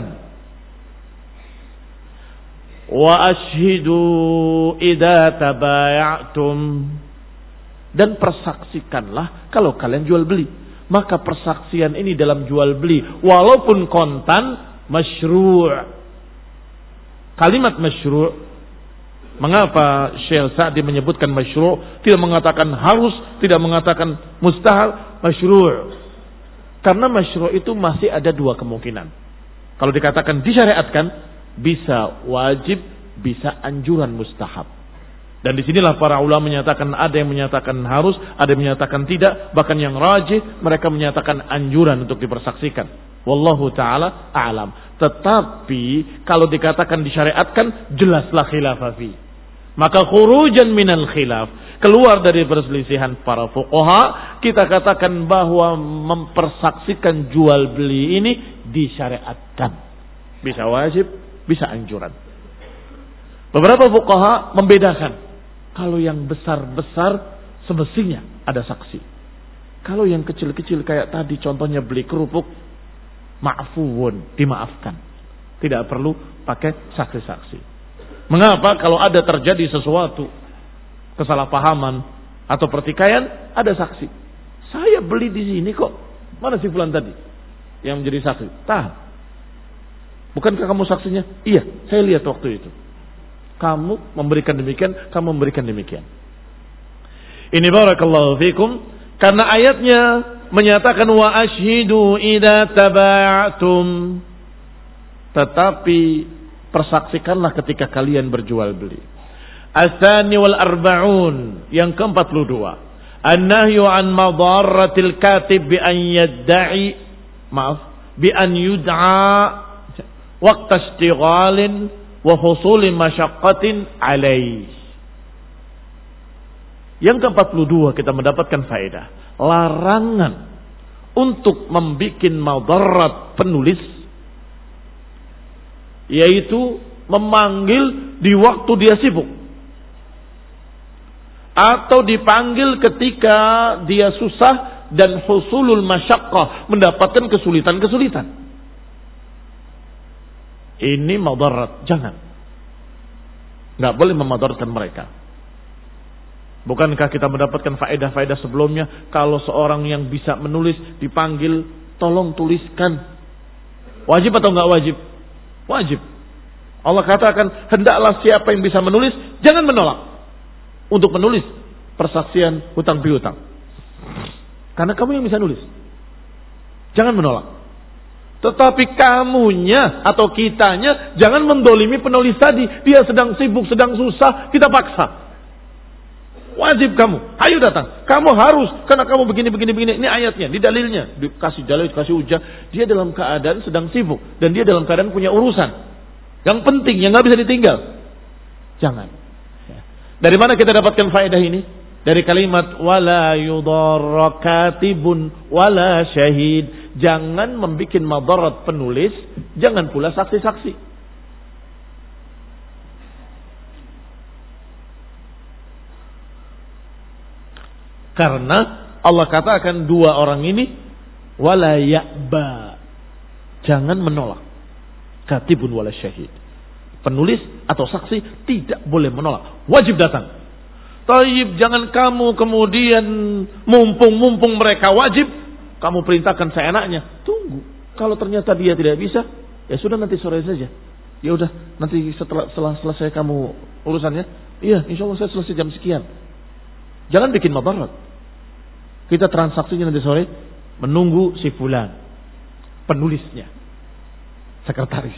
Wa ashhidu idza tabaya'tum. Dan persaksikanlah kalau kalian jual beli. Maka persaksian ini dalam jual beli walaupun kontan masyru'. Kalimat masyru', mengapa Syekh Sa'di menyebutkan masyru', tidak mengatakan harus, tidak mengatakan mustahil, masyru'. Karena masyru' itu masih ada dua kemungkinan. Kalau dikatakan disyariatkan, bisa wajib, bisa anjuran mustahab. Dan disinilah para ulama menyatakan, ada yang menyatakan harus, ada yang menyatakan tidak, bahkan yang rajih mereka menyatakan anjuran untuk dipersaksikan. Wallahu ta'ala a'lam. Tetapi kalau dikatakan disyariatkan, jelaslah khilafah fi. Maka khurujan minal khilaf, keluar dari perselisihan para fuqaha, kita katakan bahwa mempersaksikan jual beli ini disyariatkan. Bisa wajib, bisa anjuran. Beberapa fuqaha membedakan. Kalau yang besar-besar semestinya ada saksi. Kalau yang kecil-kecil kayak tadi contohnya beli kerupuk, ma'fuun, dimaafkan. Tidak perlu pakai saksi-saksi. Mengapa? Kalau ada terjadi sesuatu kesalahpahaman atau pertikaian, ada saksi. Saya beli di sini kok. Mana si fulan tadi yang menjadi saksi? Tahan. Bukankah kamu saksinya? Iya, saya lihat waktu itu. Kamu memberikan demikian, kamu memberikan demikian. Ini barakallahu fikum, karena ayatnya menyatakan wa ashhidu idza tabaya'tum. Tetapi persaksikanlah ketika kalian berjual beli. As-tsani wal arba'un, yang ke-empat puluh dua. An-nahyu an madarratil katib bi an yadda'i, maaf, bi an yud'a waqta ishtighalin wa husuli masyaqqatin alaih. Yang ke-empat puluh dua kita mendapatkan faedah. Larangan untuk membuat madarat penulis, yaitu memanggil di waktu dia sibuk, atau dipanggil ketika dia susah dan husulul masyaqqah, mendapatkan kesulitan-kesulitan. Ini madarat, jangan. Nggak boleh memadaratkan mereka. Bukankah kita mendapatkan faedah-faedah sebelumnya, kalau seorang yang bisa menulis dipanggil, tolong tuliskan. Wajib atau nggak wajib? Wajib. Allah katakan, hendaklah siapa yang bisa menulis, jangan menolak untuk menulis persaksian hutang piutang. Karena kamu yang bisa nulis. Jangan menolak. Tetapi kamunya atau kitanya jangan mendolimi penulis tadi. Dia sedang sibuk, sedang susah, kita paksa. Wajib kamu, ayo datang. Kamu harus, karena kamu begini, begini, begini. Ini ayatnya, di dalilnya. Dikasih dalil, dikasih hujah. Dia dalam keadaan sedang sibuk. Dan dia dalam keadaan punya urusan yang penting, yang gak bisa ditinggal. Jangan. Dari mana kita dapatkan faedah ini? Dari kalimat wala yudarra katibun wala syahid. Jangan membikin madarat penulis, jangan pula saksi-saksi. Karena Allah katakan dua orang ini wala ya'ba. Jangan menolak. Katibun wala syahid. Penulis atau saksi tidak boleh menolak. Wajib datang. Taib, jangan kamu kemudian mumpung-mumpung mereka wajib, kamu perintahkan seenaknya. Tunggu. Kalau ternyata dia tidak bisa, ya sudah nanti sore saja. Ya udah, nanti setelah, setelah selesai kamu urusannya, iya, insya Allah saya selesai jam sekian. Jangan bikin madarat. Kita transaksinya nanti sore, menunggu si fulan, penulisnya, sekretaris.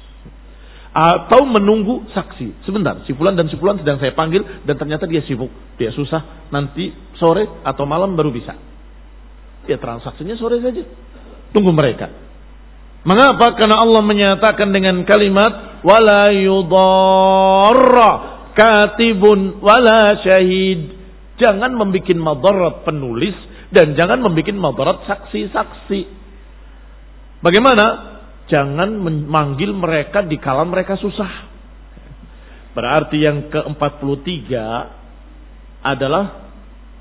Atau menunggu saksi. Sebentar, si fulan dan si fulan sedang saya panggil dan ternyata dia sibuk, dia susah, nanti sore atau malam baru bisa. Ya transaksinya sore saja. Tunggu mereka. Mengapa? Karena Allah menyatakan dengan kalimat wala yudarra katibun wala syahid. Jangan membuat madarat penulis dan jangan membuat madarat saksi-saksi. Bagaimana? Jangan memanggil mereka di kala mereka susah. Berarti yang ke empat puluh tiga adalah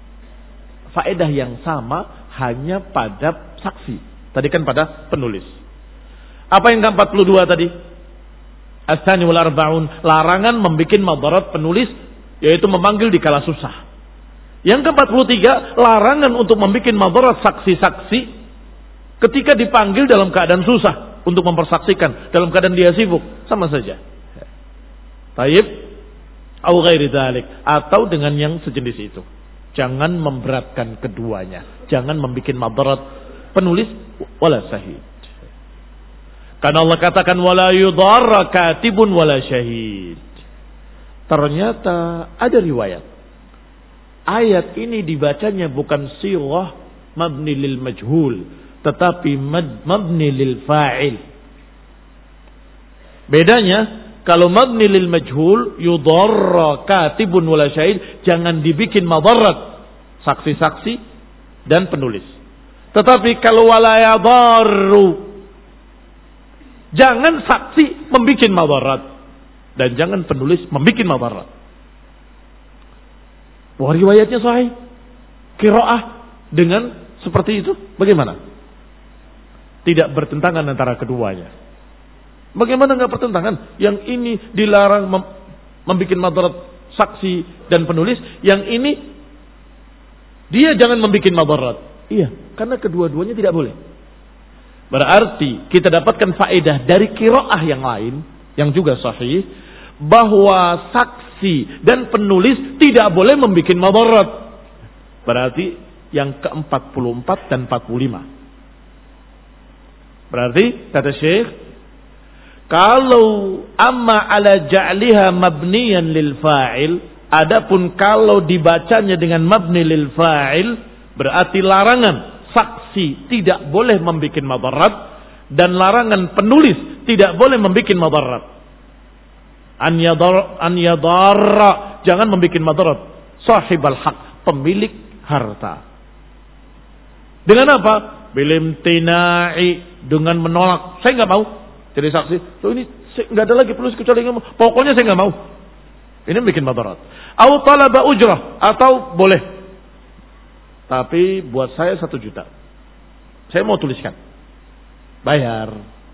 faedah yang sama hanya pada saksi. Tadi kan pada penulis. Apa yang ke empat puluh dua tadi? As-sani wal arba'un, larangan membuat madarat penulis, yaitu memanggil di kala susah. Yang ke empat puluh tiga, larangan untuk membuat madarat saksi-saksi ketika dipanggil dalam keadaan susah untuk mempersaksikan, dalam keadaan dia sibuk, sama saja. Taib au ghairi dzalik, atau dengan yang sejenis itu. Jangan memberatkan keduanya. Jangan membuat madarat penulis wala syahid. Karena Allah katakan wala yudarra katibun wala syahid. Ternyata ada riwayat. Ayat ini dibacanya bukan sirah mabni lil majhul, tetapi mabni lil fa'il. Bedanya, kalau mabni lil majhul yudarra katibun wala syahid, jangan dibikin madarat saksi-saksi dan penulis. Tetapi kalau wala yadarru, jangan saksi membikin madarat dan jangan penulis membikin madarat. Wah, riwayatnya sahih. Qiraah dengan seperti itu bagaimana? Tidak bertentangan antara keduanya. Bagaimana enggak bertentangan? Yang ini dilarang mem- membuat madarat saksi dan penulis, yang ini dia jangan membuat madarat. Iya, karena kedua-duanya tidak boleh. Berarti kita dapatkan faedah dari qiraah yang lain yang juga sahih, bahwa saksi dan penulis tidak boleh membuat madarat. Berarti yang ke empat puluh empat dan empat puluh lima. Berarti kata Syekh, kalau amma ala ja'liha mabniyan lil fa'il, adapun kalau dibacanya dengan mabni lil fa'il, berarti larangan saksi tidak boleh membuat madarat dan larangan penulis tidak boleh membuat madarat. An yadar an yadarra, jangan membuat madarat sahibal haq, pemilik harta. Dengan apa? Bilimtina'i, dengan menolak. Saya nggak mau jadi saksi. So ini nggak ada lagi penulis kecuali yang mau. Pokoknya saya nggak mau. Ini bikin madarat. Au talaba ujrah, atau boleh. Tapi buat saya satu juta. Saya mau tuliskan. Bayar.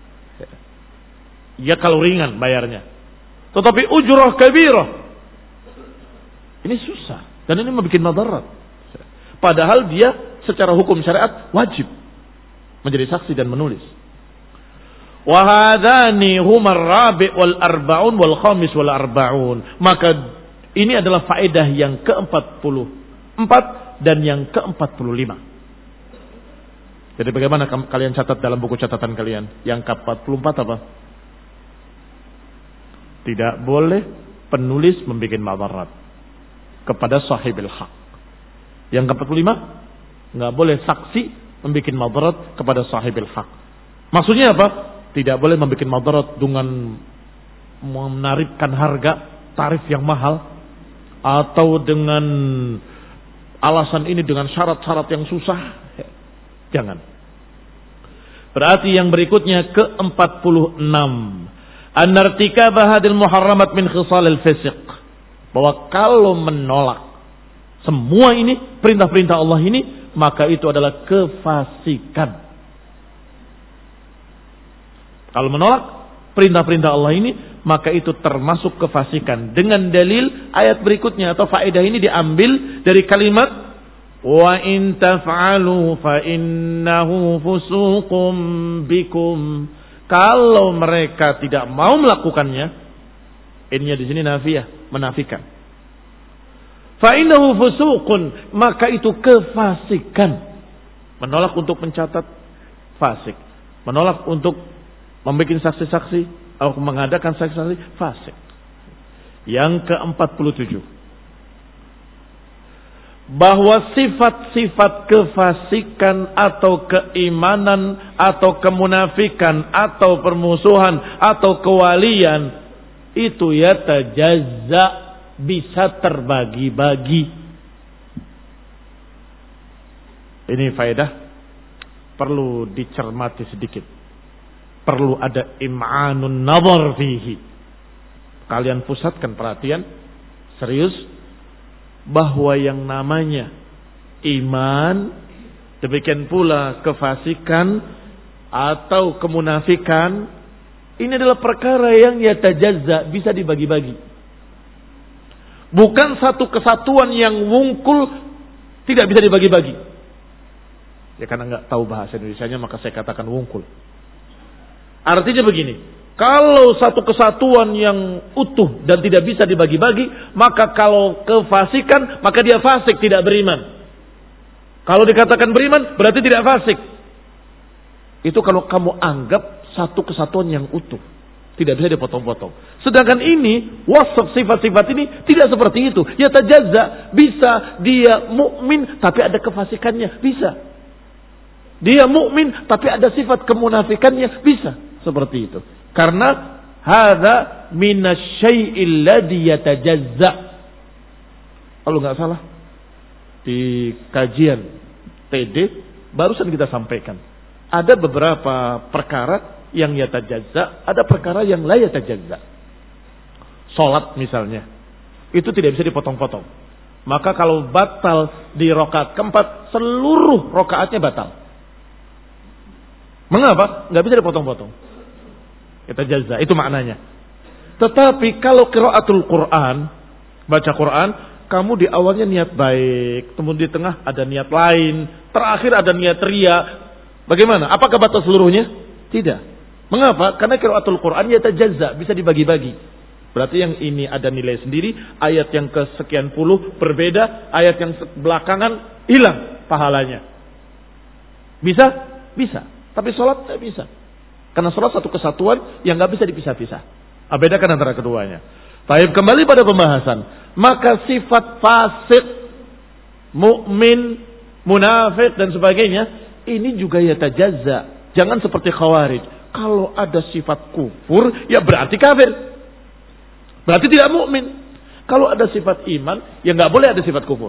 Ya kalau ringan bayarnya. Tetapi ujrah kabirah, ini susah. Dan ini membuat madarat. Padahal dia secara hukum syariat wajib menjadi saksi dan menulis. Wahadani humar rabi wal arba'un wal khamis wal arba'un. Maka ini adalah faedah yang ke empat puluh empat dan yang ke empat puluh lima. Jadi bagaimana kalian catat dalam buku catatan kalian? Yang ke empat puluh empat apa? Tidak boleh penulis membuat madarat kepada sahibil haq. Yang ke empat puluh lima, nggak boleh saksi membuat madarat kepada sahibil haq. Maksudnya apa? Tidak boleh membuat madarat dengan menarikkan harga tarif yang mahal atau dengan alasan ini dengan syarat-syarat yang susah. Jangan. Berarti yang berikutnya ke empat puluh enam. An-irtikaba hadil muharramat min khisalil fisq. Bahwa kalau menolak semua ini, perintah-perintah Allah ini, maka itu adalah kefasikan. Kalau menolak perintah-perintah Allah ini, maka itu termasuk kefasikan. Dengan dalil ayat berikutnya atau faedah ini diambil dari kalimat wa in taf'alu fa innahu fusuqum bikum. Kalau mereka tidak mau melakukannya, ininya di sini nafiyah, menafikan. Fa innahu fusuqun, maka itu kefasikan. Menolak untuk mencatat fasik, menolak untuk membuat saksi-saksi atau mengadakan saksi-saksi fasik. Yang ke empat puluh tujuh, bahwa sifat-sifat kefasikan atau keimanan atau kemunafikan atau permusuhan atau kewalian itu yatajazza, bisa terbagi-bagi. Ini faedah perlu dicermati sedikit. Perlu ada im'anun nazar fihi. Kalian pusatkan perhatian serius bahwa yang namanya iman, demikian pula kefasikan atau kemunafikan, ini adalah perkara yang yatajazza, bisa dibagi-bagi. Bukan satu kesatuan yang wungkul, tidak bisa dibagi-bagi. Ya karena nggak tahu bahasa Indonesianya maka saya katakan wungkul. Artinya begini, kalau satu kesatuan yang utuh dan tidak bisa dibagi-bagi, maka kalau kefasikan, maka dia fasik, tidak beriman. Kalau dikatakan beriman, berarti tidak fasik. Itu kalau kamu anggap satu kesatuan yang utuh, tidak bisa dipotong-potong. Sedangkan ini, wasaf sifat-sifat ini tidak seperti itu. Ya tajazza, bisa dia mukmin tapi ada kefasikannya, bisa. Dia mukmin tapi ada sifat kemunafikannya, bisa. Seperti itu. Karena hadza minasyai'il ladzi yatajazza. Kalau nggak salah di kajian T D barusan kita sampaikan, ada beberapa perkara yang yatajazza, ada perkara yang la yatajazza. Salat misalnya, itu tidak bisa dipotong-potong. Maka kalau batal di rakaat keempat, seluruh rakaatnya batal. Mengapa? Nggak bisa dipotong-potong. Yatajazza, itu maknanya. Tetapi kalau qiraatul Quran, baca Quran, kamu di awalnya niat baik, kemudian di tengah ada niat lain, terakhir ada niat ria. Bagaimana? Apakah batal seluruhnya? Tidak. Mengapa? Karena qiraatul Quran yatajazza, bisa dibagi-bagi. Berarti yang ini ada nilai sendiri, ayat yang kesekian puluh berbeda, ayat yang belakangan hilang pahalanya. Bisa? Bisa. Tapi sholat tidak bisa. Karena sholat satu kesatuan yang nggak bisa dipisah-pisah. Ah, bedakan antara keduanya. Baik, kembali pada pembahasan. Maka sifat fasik, mukmin, munafik dan sebagainya, ini juga yatajazza. Jangan seperti khawarij. Kalau ada sifat kufur, ya berarti kafir. Berarti tidak mukmin. Kalau ada sifat iman, ya nggak boleh ada sifat kufur.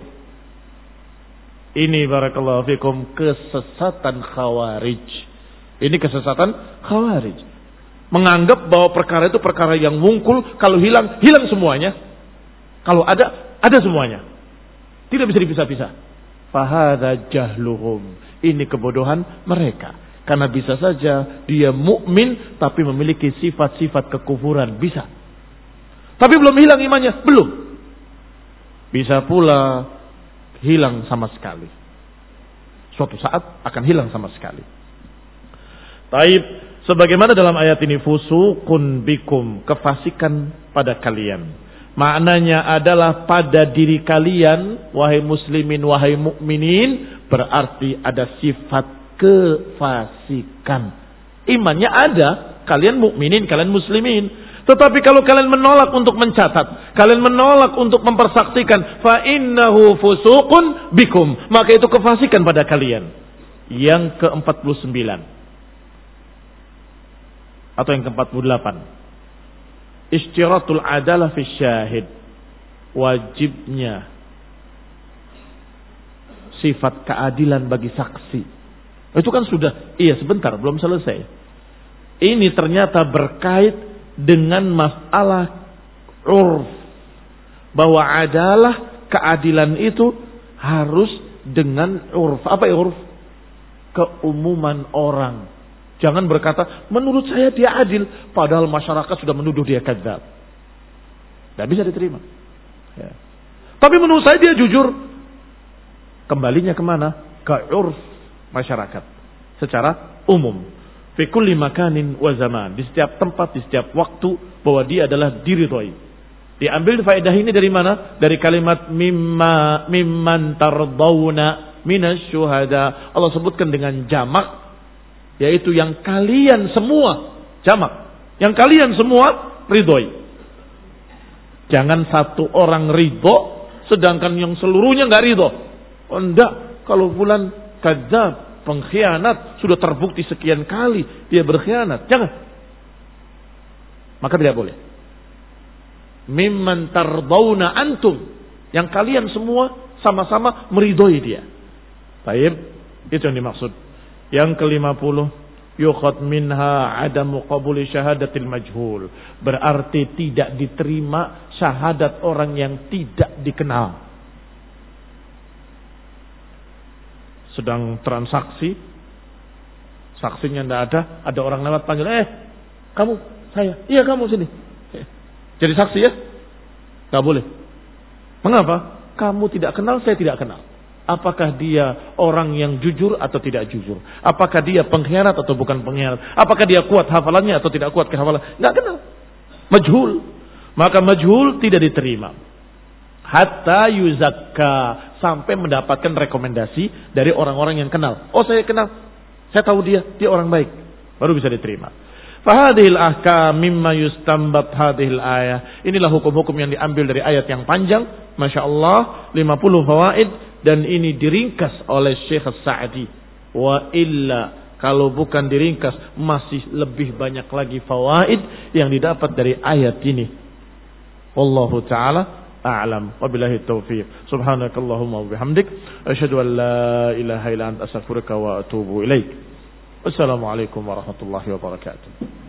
Ini barakallahu fikum kesesatan khawarij. Ini kesesatan khawarij. Menganggap bahwa perkara itu perkara yang wungkul, kalau hilang, hilang semuanya. Kalau ada, ada semuanya. Tidak bisa dipisah-pisah. Fahadha jahluhum. Ini kebodohan mereka. Karena bisa saja dia mukmin tapi memiliki sifat-sifat kekufuran. Bisa. Tapi belum hilang imannya. Belum. Bisa pula hilang sama sekali. Suatu saat akan hilang sama sekali. Taib, sebagaimana dalam ayat ini, fusuqun bikum, kefasikan pada kalian. Maknanya adalah pada diri kalian, wahai muslimin, wahai mukminin, berarti ada sifat kefasikan. Imannya ada, kalian mukminin, kalian muslimin. Tetapi kalau kalian menolak untuk mencatat, kalian menolak untuk mempersaksikan, fa innahu fusuqun bikum, maka itu kefasikan pada kalian. Yang ke empat puluh sembilan. Atau yang ke empat puluh delapan. Ishtiratul adalah fi syahid. Wajibnya sifat keadilan bagi saksi. Itu kan sudah, iya sebentar, belum selesai. Ini ternyata berkait dengan masalah urf. Bahwa adalah keadilan itu harus dengan urf. Apa urf? Keumuman orang. Jangan berkata, menurut saya dia adil. Padahal masyarakat sudah menuduh dia kadzab. Tidak bisa diterima. Ya. Tapi menurut saya dia jujur. Kembalinya kemana? Ke urf masyarakat. Secara umum. Fi kulli makanin wa zaman. Di setiap tempat, di setiap waktu. Bahwa dia adalah diridhoi. Diambil faedah ini dari mana? Dari kalimat mimma mimman tardawna minasyuhada. Allah sebutkan dengan jamak. Yaitu yang kalian semua. Jamak. Yang kalian semua ridhoi. Jangan satu orang ridho. Sedangkan yang seluruhnya gak ridho. Oh enggak. Kalau fulan kadzab, pengkhianat, sudah terbukti sekian kali dia berkhianat. Jangan. Maka tidak boleh. Mimman tardawna antum. Yang kalian semua sama-sama meridhoi dia. Baik. Itu yang dimaksud. Yang kelima puluh. Yukhad minha adamu qabuli syahadatil majhul. Berarti tidak diterima syahadat orang yang tidak dikenal. Sedang transaksi. Saksinya tidak ada. Ada orang lewat panggil. Eh kamu, saya. Iya kamu sini. Jadi saksi ya? Gak boleh. Mengapa? Kamu tidak kenal, saya tidak kenal. Apakah dia orang yang jujur atau tidak jujur? Apakah dia pengkhianat atau bukan pengkhianat? Apakah dia kuat hafalannya atau tidak kuat kehafalan? Gak kenal. Majhul. Maka majhul tidak diterima. Hatta yuzakka. Sampai mendapatkan rekomendasi dari orang-orang yang kenal. Oh saya kenal. Saya tahu dia. Dia orang baik. Baru bisa diterima. Fahadhil ahkam mimma yustambat hadhil ayah. Inilah hukum-hukum yang diambil dari ayat yang panjang. Masya Allah. lima puluh fawaid. Dan ini diringkas oleh Syekh As-Sa'di. Wa illa. Kalau bukan diringkas. Masih lebih banyak lagi fawaid. Yang didapat dari ayat ini. Wallahu ta'ala a'lam. Wabillahi taufiq. Subhanakallahumma wabihamdik. Asyhadu an la ilaha illa anta astaghfiruka wa atubu ilaik. Wassalamualaikum warahmatullahi wabarakatuh.